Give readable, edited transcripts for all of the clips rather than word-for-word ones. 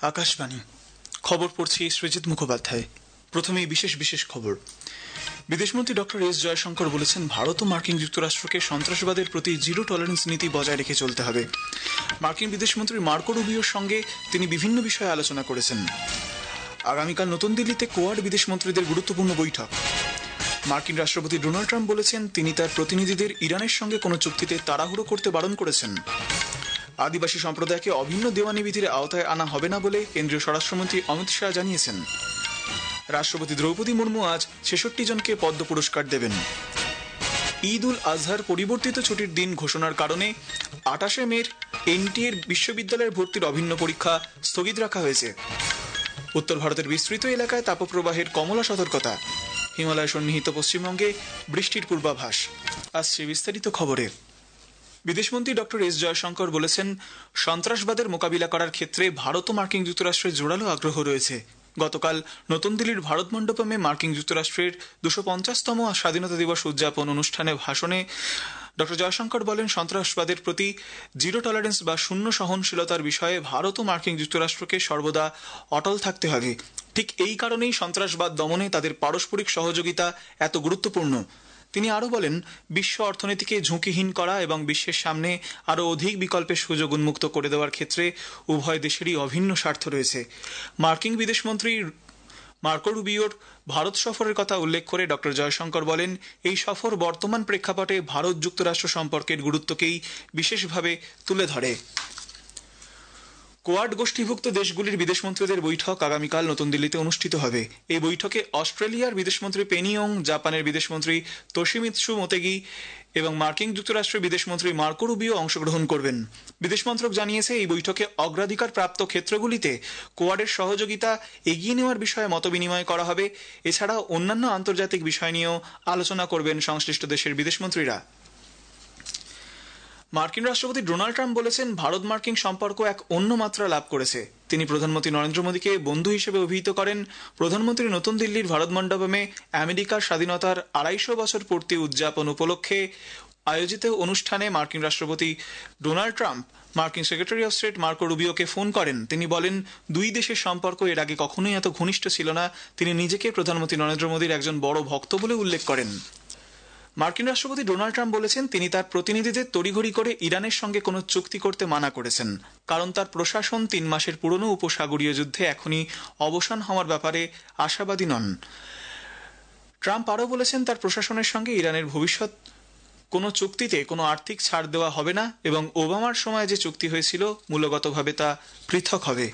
আকাশবাণী খবর পড়ছি সৃজিত মুখোপাধ্যায়। প্রথমেই বিশেষ বিশেষ খবর। বিদেশমন্ত্রী ডক্টর এস জয়শঙ্কর বলেছেন, ভারত ও মার্কিন যুক্তরাষ্ট্রকে সন্ত্রাসবাদের প্রতি জিরো টলারেন্স নীতি বজায় রেখে চলতে হবে। মার্কিন বিদেশমন্ত্রী মার্কো রুবিওর সঙ্গে তিনি বিভিন্ন বিষয়ে আলোচনা করেছেন। আগামীকাল নতুন দিল্লিতে কোয়াড বিদেশমন্ত্রীদের গুরুত্বপূর্ণ বৈঠক। মার্কিন রাষ্ট্রপতি ডোনাল্ড ট্রাম্প বলেছেন, তিনি তার প্রতিনিধিদের ইরানের সঙ্গে কোনো চুক্তিতে তাড়াহুড়ো করতে বারণ করেছেন। আদিবাসী সম্প্রদায়কে অভিন্ন দেওয়ানি বিধির আওতায় আনা হবে না বলে কেন্দ্রীয় স্বরাষ্ট্রমন্ত্রী অমিত শাহ জানিয়েছেন। রাষ্ট্রপতি দ্রৌপদী মুর্মু আজ ৬৬ জনকে পদ্ম পুরস্কার দেবেন। ঈদ উল আজহার পরিবর্তিত ছুটির দিন ঘোষণার কারণে ২৮ মের এনটিএর বিশ্ববিদ্যালয়ের ভর্তির অভিন্ন পরীক্ষা স্থগিত রাখা হয়েছে। উত্তর ভারতের বিস্তৃত এলাকায় তাপপ্রবাহের কমলা সতর্কতা। হিমালয় সন্নিহিত পশ্চিমবঙ্গে বৃষ্টির পূর্বাভাস। আসছে বিস্তারিত খবরে। বিদেশমন্ত্রী ডক্টর এস জয়শঙ্কর বলেছেন, সন্ত্রাসবাদের মোকাবিলা করার ক্ষেত্রে ভারত ও মার্কিন যুক্তরাষ্ট্রের জোরালো আগ্রহ রয়েছে। গতকাল নতুন দিল্লির ভারত মণ্ডপমে মার্কিন যুক্তরাষ্ট্রের ২৫০তম স্বাধীনতা দিবস উদযাপন অনুষ্ঠানে ভাষণে ডক্টর জয়শঙ্কর বলেন, সন্ত্রাসবাদের প্রতি জিরো টলারেন্স বা শূন্য সহনশীলতার বিষয়ে ভারত ও মার্কিন যুক্তরাষ্ট্রকে সর্বদা অটল থাকতে হবে। ঠিক এই কারণেই সন্ত্রাসবাদ দমনে তাদের পারস্পরিক সহযোগিতা এত গুরুত্বপূর্ণ। তিনি আরও বলেন, বিশ্ব অর্থনীতিকে ঝুঁকিহীন করা এবং বিশ্বের সামনে আরও অধিক বিকল্পের সুযোগ উন্মুক্ত করে দেওয়ার ক্ষেত্রে উভয় দেশেরই অভিন্ন স্বার্থ রয়েছে। মার্কিন বিদেশমন্ত্রী মার্কো রুবিওর ভারত সফরের কথা উল্লেখ করে ডক্টর জয়শঙ্কর বলেন, এই সফর বর্তমান প্রেক্ষাপটে ভারত যুক্তরাষ্ট্র সম্পর্কের গুরুত্বকেই বিশেষভাবে তুলে ধরে। কোয়াড গোষ্ঠীভুক্ত দেশগুলির বিদেশমন্ত্রীদের বৈঠক আগামীকাল নতুন দিল্লিতে অনুষ্ঠিত হবে। এই বৈঠকে অস্ট্রেলিয়ার বিদেশমন্ত্রী পেনি ওং, জাপানের বিদেশমন্ত্রী তোশিমিৎসু মোতেগি এবং মার্কিন যুক্তরাষ্ট্রের বিদেশমন্ত্রী মার্কো রুবিও অংশগ্রহণ করবেন। বিদেশ মন্ত্রক জানিয়েছে, এই বৈঠকে অগ্রাধিকার প্রাপ্ত ক্ষেত্রগুলিতে কোয়াডের সহযোগিতা এগিয়ে নেওয়ার বিষয়ে মতবিনিময় করা হবে। এছাড়া অন্যান্য আন্তর্জাতিক বিষয় নিয়েও আলোচনা করবেন সংশ্লিষ্ট দেশের বিদেশমন্ত্রীরা। মার্কিন রাষ্ট্রপতি ডোনাল্ড ট্রাম্প বলেছেন, ভারত মার্কিন সম্পর্ক এক অন্য মাত্রা লাভ করেছে। তিনি প্রধানমন্ত্রী নরেন্দ্র মোদীকে বন্ধু হিসেবে অভিহিত করেন। প্রধানমন্ত্রী নতুন দিল্লির ভারত মণ্ডপমে আমেরিকার স্বাধীনতার ২৫০ বছর পূর্তি উদযাপন উপলক্ষে আয়োজিত অনুষ্ঠানে মার্কিন রাষ্ট্রপতি ডোনাল্ড ট্রাম্প মার্কিন সেক্রেটারি অফ স্টেট মার্কো রুবিওকে ফোন করেন। তিনি বলেন, দুই দেশের সম্পর্ক এর আগে কখনোই এত ঘনিষ্ঠ ছিল না। তিনি নিজেকে প্রধানমন্ত্রী নরেন্দ্র মোদীর একজন বড় ভক্ত বলে উল্লেখ করেন। মার্কিন রাষ্ট্রপতি ডোনাল্ড ট্রাম্প বলেছেন, তিনি তার প্রতিনিধিদের তড়িঘড়ি করে ইরানের সঙ্গে কোনো চুক্তি করতে মানা করেছেন, কারণ তার প্রশাসন ৩ মাসের পুরনো উপসাগরীয় যুদ্ধে এখনই অবসান হওয়ার ব্যাপারে আশাবাদী নন। ট্রাম্প আরও বলেছেন, তার প্রশাসনের সঙ্গে ইরানের ভবিষ্যৎ কোনো চুক্তিতে কোনো আর্থিক ছাড় দেওয়া হবে না এবং ওবামার সময় যে চুক্তি হয়েছিল মূলগতভাবে তা পৃথক হবে।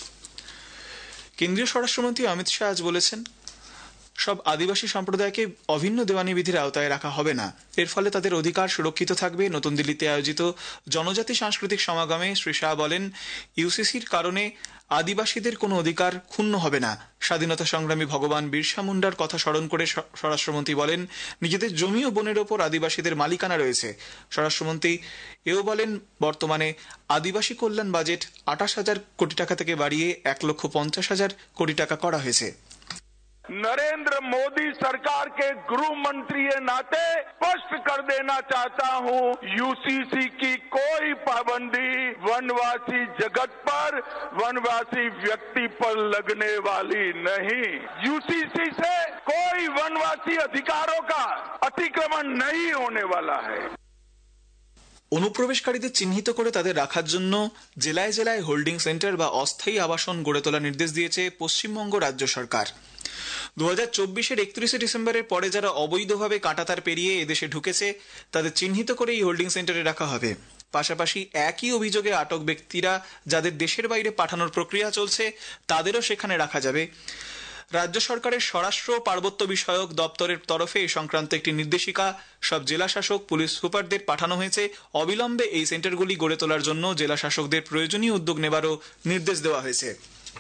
কেন্দ্রীয় স্বরাষ্ট্রমন্ত্রী অমিত শাহ আজ বলেছেন, সব আদিবাসী সম্প্রদায়কে অভিন্ন দেওয়ানি বিধির আওতায় রাখা হবে না। এর ফলে তাদের অধিকার সুরক্ষিত থাকবে। নতুন দিল্লিতে আয়োজিত জনজাতি সাংস্কৃতিক সমাগমে শ্রী শাহ বলেন, ইউসিসির কারণে আদিবাসীদের কোনো অধিকার ক্ষুণ্ণ হবে না। স্বাধীনতা সংগ্রামী ভগবান বিরসা মুন্ডার কথা স্মরণ করে স্বরাষ্ট্রমন্ত্রী বলেন, নিজেদের জমি ও বনের ওপর আদিবাসীদের মালিকানা রয়েছে। স্বরাষ্ট্রমন্ত্রী এও বলেন, বর্তমানে আদিবাসী কল্যাণ বাজেট ২৮,০০০ কোটি টাকা থেকে বাড়িয়ে ১,৫০,০০০ কোটি টাকা করা হয়েছে। नरेंद्र मोदी सरकार के गृह मंत्री के नाते स्पष्ट कर देना चाहता हूं, यूसीसी की कोई पाबंदी वनवासी जगत पर, वनवासी व्यक्ति पर लगने वाली नहीं। यूसीसी से कोई वनवासी अधिकारों का अतिक्रमण नहीं होने वाला है। অনুপ্রবেশকারীদের চিহ্নিত করে তাদের রাখার জন্য জেলায় জেলায় হোল্ডিং সেন্টার বা অস্থায়ী আবাসন গড়ে তোলার নির্দেশ দিয়েছে পশ্চিমবঙ্গ রাজ্য সরকার। ২০২৪-এর ৩১ ডিসেম্বরের পরে যারা অবৈধভাবে কাঁটাতার পেরিয়ে এদেশে ঢুকেছে তাদের চিহ্নিত করে এই হোল্ডিং সেন্টারে রাখা হবে। পাশাপাশি একই অভিযোগে আটক ব্যক্তিরা যাদের দেশের বাইরে পাঠানোর প্রক্রিয়া চলছে তাদেরও সেখানে রাখা যাবে। রাজ্য সরকারের স্বরাষ্ট্র পার্বত্য বিষয়ক দপ্তরের তরফে এ সংক্রান্ত একটি নির্দেশিকা সব জেলা শাসক, পুলিশ সুপারদের পাঠানো হয়েছে। অবিলম্বে এই সেন্টারগুলি গড়ে তোলার জন্য জেলা শাসকদের প্রয়োজনীয় উদ্যোগ নেবারও নির্দেশ দেওয়া হয়েছে।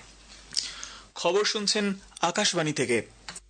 খবর শুনছেন আকাশবাণী থেকে।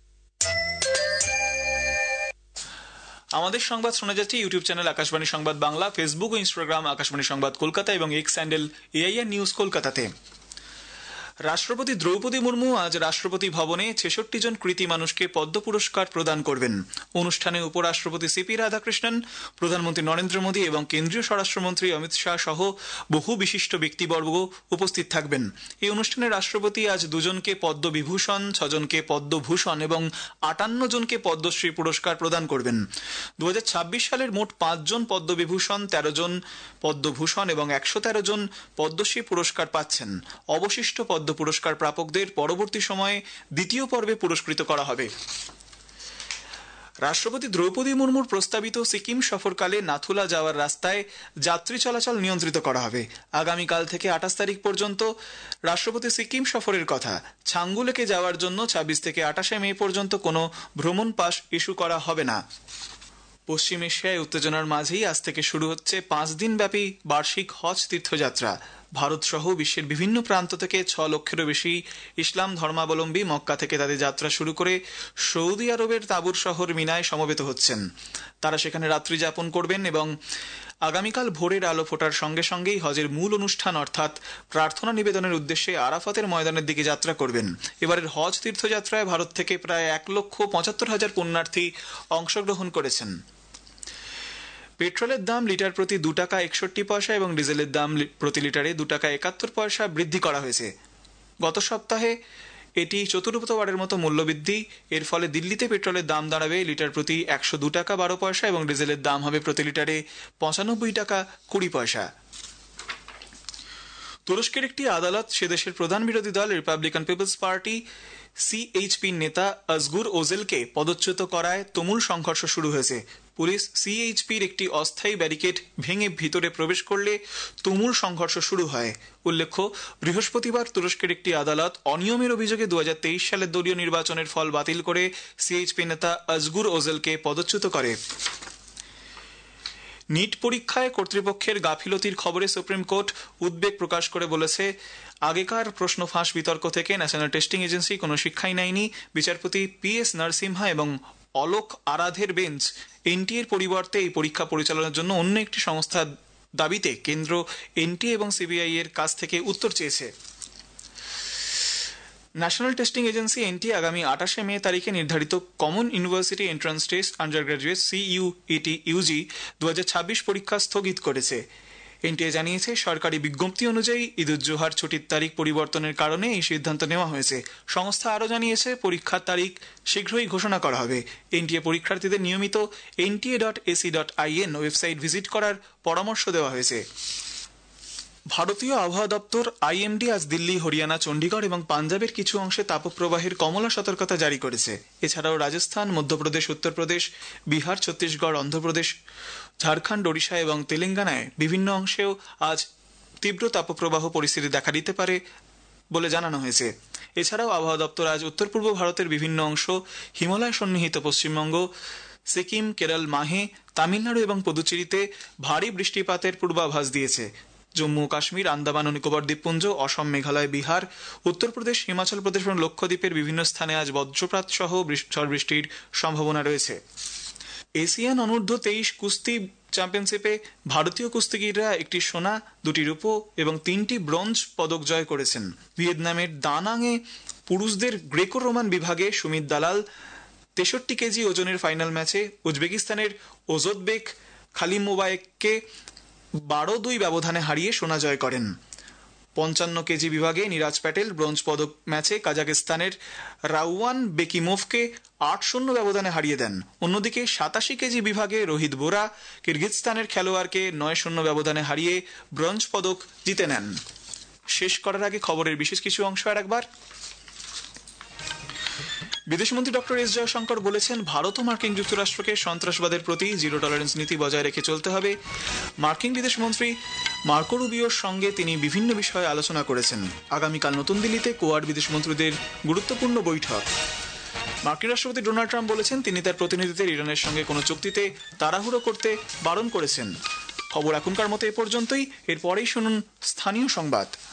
আমাদের সংবাদ শোনা যাচ্ছে ইউটিউব চ্যানেল আকাশবাণী সংবাদ বাংলা, ফেসবুক ও ইনস্টাগ্রাম আকাশবাণী সংবাদ কলকাতা এবং এক্স হ্যান্ডেল এআইআর নিউজ কলকাতাতে। রাষ্ট্রপতি দ্রৌপদী মুর্মু আজ রাষ্ট্রপতি ভবনে ৬৬ জন কৃতী মানুষকে পদ্ম পুরস্কার প্রদান করবেন। অনুষ্ঠানে উপরাষ্ট্রপতি সিপি রাধাকৃষ্ণন, প্রধানমন্ত্রী নরেন্দ্র মোদী এবং কেন্দ্রীয় স্বরাষ্ট্রমন্ত্রী অমিত শাহ সহ বহু বিশিষ্ট ব্যক্তিবর্গ উপস্থিত থাকবেন। এই অনুষ্ঠানে রাষ্ট্রপতি আজ 2 জনকে পদ্মবিভূষণ, 6 জনকে পদ্মভূষণ এবং 58 জনকে পদ্মশ্রী পুরস্কার প্রদান করবেন। 2026 সালের মোট 5 জন পদ্মবিভূষণ, 13 জন পদ্মভূষণ এবং 113 জন পদ্মশ্রী পুরস্কার পাচ্ছেন। অবশিষ্ট পদ্ম পুরস্কার প্রাপকদের পরবর্তী সময়ে দ্বিতীয় পর্বে পুরস্কৃত করা হবে। রাষ্ট্রপতি দ্রৌপদী মুর্মুর প্রস্তাবিত সিকিম সফরকালে নাথুলা যাওয়ার রাস্তায় যাত্রী চলাচল নিয়ন্ত্রিত করা হবে। আগামীকাল থেকে 28 তারিখ পর্যন্ত রাষ্ট্রপতি সিকিম সফরের কথা। ছাঙ্গুলেকে যাওয়ার জন্য 26 থেকে 28 মে পর্যন্ত কোনো ভ্রমণ পাস ইস্যু করা হবে না। পশ্চিম এশিয়ায় উত্তেজনার মাঝেই আজ থেকে শুরু হচ্ছে 5 দিন ব্যাপী বার্ষিক হজ তীর্থযাত্রা। ভারত সহ বিশ্বের বিভিন্ন প্রান্ত থেকে 6 লক্ষেরও বেশি ইসলাম ধর্মাবলম্বী মক্কা থেকে তাদের যাত্রা শুরু করে সৌদি আরবের তাবুর শহর মিনায় সমবেত হচ্ছেন। তারা সেখানে রাত্রি যাপন করবেন এবং আগামীকাল ভোরের আলো ফোটার সঙ্গে সঙ্গেই হজের মূল অনুষ্ঠান অর্থাৎ প্রার্থনা নিবেদনের উদ্দেশ্যে আরাফাতের ময়দানের দিকে যাত্রা করবেন। এবারের হজ তীর্থযাত্রায় ভারত থেকে প্রায় 1,75,000 পুণ্যার্থী অংশগ্রহণ করেছেন। পেট্রোলের দাম লিটার প্রতি 2 টাকা 61 পয়সা এবং ডিজেলের দাম প্রতি লিটারে 2 টাকা 71 পয়সা বৃদ্ধি করা হয়েছে। গত সপ্তাহে এটি চতুর্থবারের মতো মূল্যবৃদ্ধি। এর ফলে দিল্লিতে পেট্রোলের দাম দাঁড়াবে লিটার প্রতি 102 টাকা 12 পয়সা এবং ডিজেলের দাম হবে প্রতি লিটারে 95 টাকা 20 পয়সা। তুরস্কের একটি আদালত সে দেশের প্রধান বিরোধী দল রিপাবলিকান পিপলস পার্টি সিএইচপি নেতা আজগুর ওজেলকে পদচ্যুত করায় তুমুল সংঘর্ষ শুরু হয়েছে। পুলিশ সিএইচপির একটি অস্থায়ী ব্যারিকেড ভেঙে ভিতরে প্রবেশ করলে তুমুল সংঘর্ষ শুরু হয়। উল্লেখ্য, বৃহস্পতিবার তুরস্কের একটি আদালত অনিয়মের অভিযোগে 2023 সালের দলীয় নির্বাচনের ফল বাতিল করে সিএইচপি নেতা আজগুর ওজেলকে পদচ্যুত করে। নিট পরীক্ষায় কর্তৃপক্ষের গাফিলতির খবরে সুপ্রিম কোর্ট উদ্বেগ প্রকাশ করে বলেছে, আগেকার প্রশ্ন ফাঁস বিতর্ক থেকে ন্যাশনাল টেস্টিং এজেন্সি কোনো শিক্ষাই নেয়নি। বিচারপতি PS নরসিমহা এবং অলোক আরাধের বেঞ্চ এনটিএর পরিবর্তে এই পরীক্ষা পরিচালনার জন্য অন্য একটি সংস্থার দাবিতে কেন্দ্র, এনটিএ এবং সিবিআই এর কাছ থেকে উত্তর চেয়েছে। ন্যাশনাল টেস্টিং এজেন্সি এনটিএ আগামী 28 মে তারিখে নির্ধারিত common university entrance test undergraduate CUET UG 2026 পরীক্ষা স্থগিত করেছে। এনটিএ জানিয়েছে, সরকারি বিজ্ঞপ্তি অনুযায়ী ঈদুজ্জোহার ছুটির তারিখ পরিবর্তনের কারণে এই সিদ্ধান্ত নেওয়া হয়েছে। সংস্থা আরও জানিয়েছে, পরীক্ষার তারিখ শীঘ্রই ঘোষণা করা হবে। এনটিএ পরীক্ষার্থীদের নিয়মিত nta.ac.in ওয়েবসাইট ভিজিট করার পরামর্শ দেওয়া হয়েছে। ভারতীয় আবহাওয়া দপ্তর IMD আজ দিল্লি, হরিয়ানা, চণ্ডীগড় এবং পাঞ্জাবের কিছু অংশে তাপপ্রবাহের কমলা সতর্কতা জারি করেছে। এছাড়াও রাজস্থান, মধ্যপ্রদেশ, উত্তরপ্রদেশ, বিহার, ছত্তিশগড়, অন্ধ্রপ্রদেশ, ঝাড়খণ্ড, ওড়িশা এবং তেলেঙ্গানায় বিভিন্ন অংশেও আজ তীব্র তাপপ্রবাহ পরিস্থিতি দেখা দিতে পারে বলে জানানো হয়েছে। এছাড়াও আবহাওয়া দপ্তর আজ উত্তর পূর্ব ভারতের বিভিন্ন অংশ, হিমালয় সন্নিহিত পশ্চিমবঙ্গ, সিকিম, কেরল, মাহে, তামিলনাড়ু এবং পুদুচেরিতে ভারী বৃষ্টিপাতের পূর্বাভাস দিয়েছে। জম্মু ও কাশ্মীর, আন্দামান ও নিকোবর দ্বীপপুঞ্জ, অসম, মেঘালয়, বিহার, উত্তরপ্রদেশ, হিমাচল প্রদেশ এবং লক্ষদ্বীপের বিভিন্ন স্থানে আজ বজ্রপাত সহ ঝড় বৃষ্টির সম্ভাবনা রয়েছে। এশিয়ান অনূর্ধ্ব 23 কুস্তি চ্যাম্পিয়নশিপে ভারতীয় কুস্তিগিররা একটি সোনা, 2টি রূপো এবং 3টি ব্রোঞ্জ পদক জয় করেছেন। ভিয়েতনামের দানাংয়ে পুরুষদের গ্রেকো রোমান বিভাগে সুমিত দালাল 63 কেজি ওজনের ফাইনাল ম্যাচে উজবেকিস্তানের ওজতবেক খালিমোবায়েককে 12-2 ব্যবধানে হারিয়ে সোনা জয় করেন। 55 কেজি বিভাগে নিরাজ প্যাটেল ব্রোঞ্জ পদক ম্যাচে কাজাকিস্তানের রাউয়ান বেকিমোভকে 8-0 ব্যবধানে হারিয়ে দেন। অন্যদিকে 87 কেজি বিভাগে রোহিত বোরা কিরগিজস্তানের খেলোয়াড়কে 9-0 ব্যবধানে হারিয়ে ব্রোঞ্জ পদক জিতে নেন। শেষ করার আগে খবরের বিশেষ কিছু অংশ আর একবার। বিদেশমন্ত্রী ডক্টর এস জয়শঙ্কর বলেছেন, ভারত ও মার্কিন যুক্তরাষ্ট্রকে সন্ত্রাসবাদের প্রতি জিরো টলারেন্স নীতি বজায় রেখে চলতে হবে। মার্কিন বিদেশমন্ত্রী মার্কো রুবিওর সঙ্গে তিনি বিভিন্ন বিষয়ে আলোচনা করেছেন। আগামীকাল নতুন দিল্লিতে কোয়াড বিদেশমন্ত্রীদের গুরুত্বপূর্ণ বৈঠক। মার্কিন রাষ্ট্রপতি ডোনাল্ড ট্রাম্প বলেছেন, তিনি তার প্রতিনিধিদের ইরানের সঙ্গে কোনো চুক্তিতে তাড়াহুড়ো করতে বারণ করেছেন। খবর এখনকার মতো এ পর্যন্তই। এরপরেই শুনুন স্থানীয় সংবাদ।